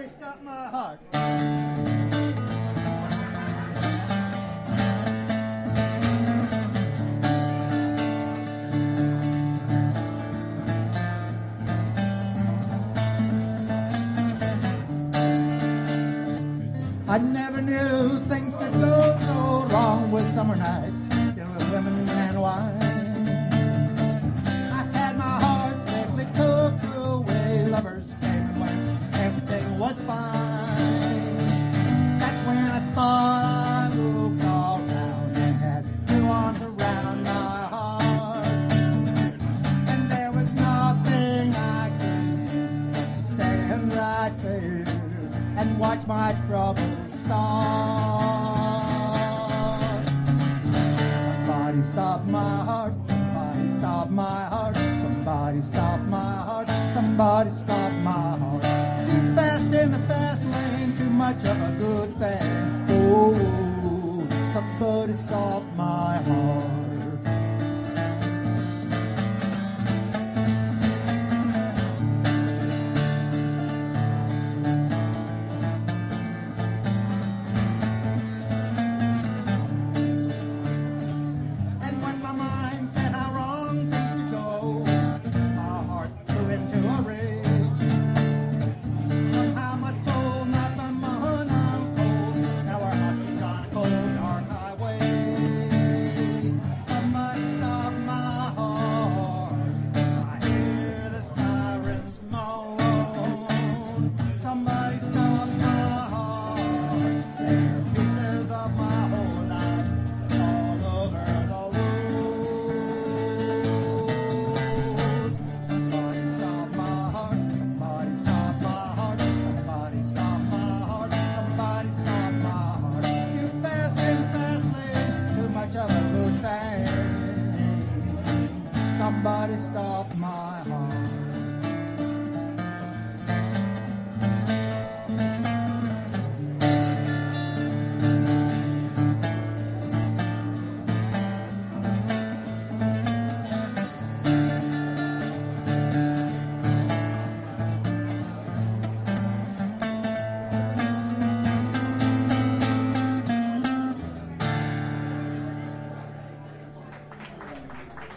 Somebody stop my heart. I never knew things could go so wrong with summer nights filled with women and wine. I had my heart safely took away. Lovers came and went, everything was fine. That's when I thought I looked all round and had two arms around my heart. And there was nothing I could do but stand right there and watch my troubles start. Somebody stop my heart, somebody stop my heart, somebody stop my heart, somebody stop my heart. Too fast in the fast lane, too much of a good thing. Oh, somebody stop my heart. Somebody stop my heart.